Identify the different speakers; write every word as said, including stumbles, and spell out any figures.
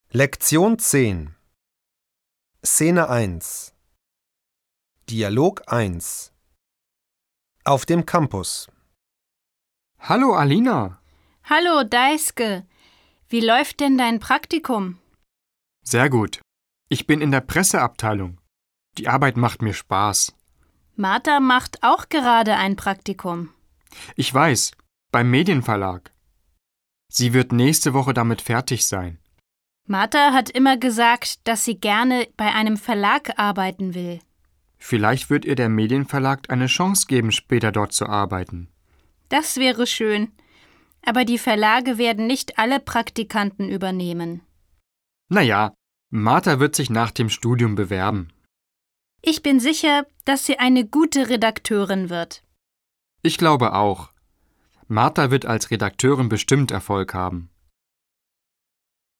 Speaker 1: Lektion zehn. Szene eins. Dialog eins. Auf dem Campus.
Speaker 2: Hallo Alina.
Speaker 3: Hallo Deiske. Wie läuft denn dein Praktikum?
Speaker 2: Sehr gut. Ich bin in der Presseabteilung. Die Arbeit macht mir Spaß.
Speaker 3: Martha macht auch gerade ein Praktikum.
Speaker 2: Ich weiß, beim Medienverlag. Sie wird nächste Woche damit fertig sein.
Speaker 3: Martha hat immer gesagt, dass sie gerne bei einem Verlag arbeiten will.
Speaker 2: Vielleicht wird ihr der Medienverlag eine Chance geben, später dort zu arbeiten.
Speaker 3: Das wäre schön. Aber die Verlage werden nicht alle Praktikanten übernehmen.
Speaker 2: Naja, Martha wird sich nach dem Studium bewerben.
Speaker 3: Ich bin sicher, dass sie eine gute Redakteurin wird.
Speaker 2: Ich glaube auch. Martha wird als Redakteurin bestimmt Erfolg haben.